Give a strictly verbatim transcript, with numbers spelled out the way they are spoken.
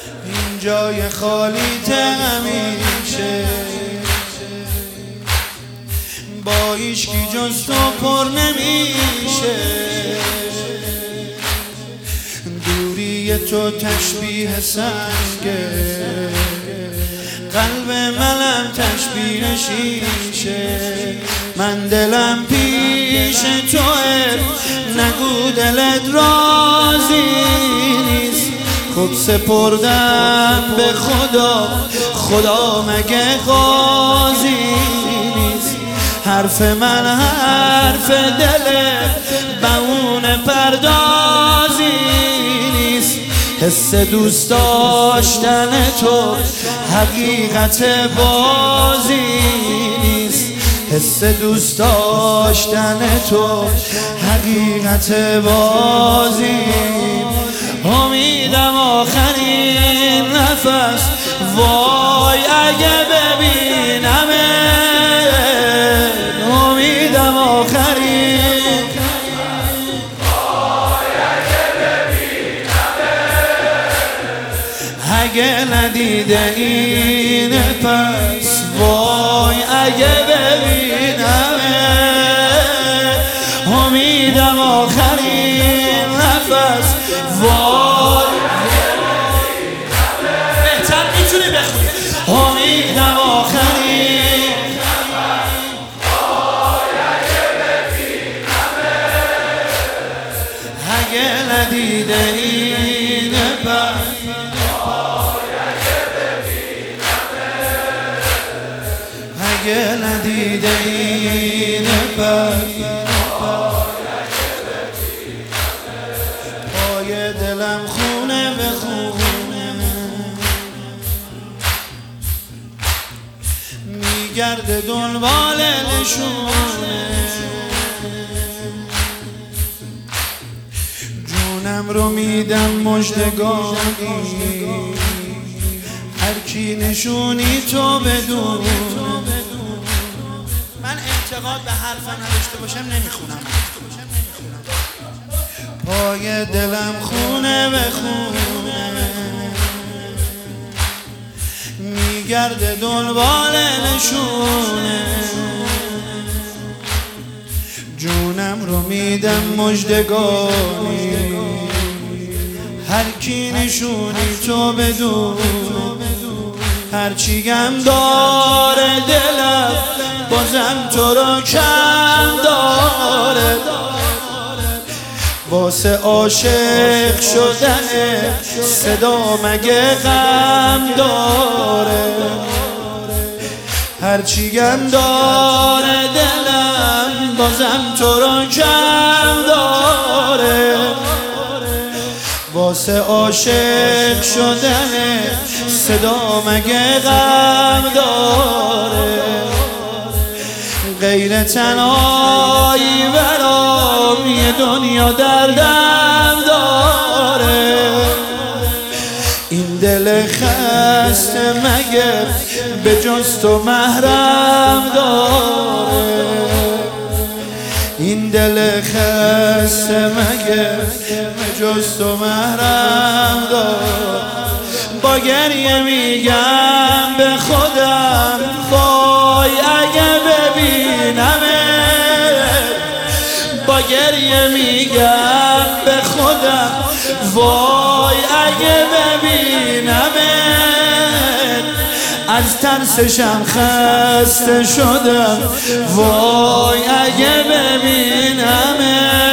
این جای خالیت همیشه با هیچکی جز تو پر نمیشه. دوری تو تشبیه سنگه، قلب منم تشبیه شیشه. من دلم پیش توه، نگو دلت راضی نیست. خب سپردم به خدا، خدا مگه قاضی نیست. حرف من حرف دله، بهونه پردازی نیست. حس دوست داشتن تو حقیقت بازی نیست. حس دوست داشتن تو حقیقت بازی. امیدم آخرین نفس، وای اگه ببینم. امیدم آخرین، وای اگه ببینم. اگه ندیده این پس، وای اگه ببینم. امیدم آخرین نفس، وای بهتر میتونی بخونی. امیدم آخرین، وای اگه ببینم. اگه ندیده این پس، اگه ندیده این پس. پای دلم خونه به خونه میگرده دنبال نشونه. جونم رو میدم مژدگانی، هر کی نشونی تو بدون. من اعتقاد به حرفم نداشته باشم نمیخونم. پای دلم خونه به خونه میگرده دنبال نشونه. جونم رو میدم مژدگانی، هر کی نشونی تو بدون. هرچی گم داره دلم، بازم تو رو کم داره. واسه عاشق شدن صدا مگه غم داره. هرچی گم داره دلم، بازم تو رو کم داره. واسه عاشق شدن صدا مگه غم داره. غیر تنهایی برام یه دنیا دردم داره. این دل خسته مگه به جز تو محرم داره. این دل خسته مگه به جز تو محرم داره. با گریه میگم به خودم، وای اگه ببینم. با گریه میگم به خودم، وای اگه ببینم. از ترسشم خسته شدم، وای اگه ببینم.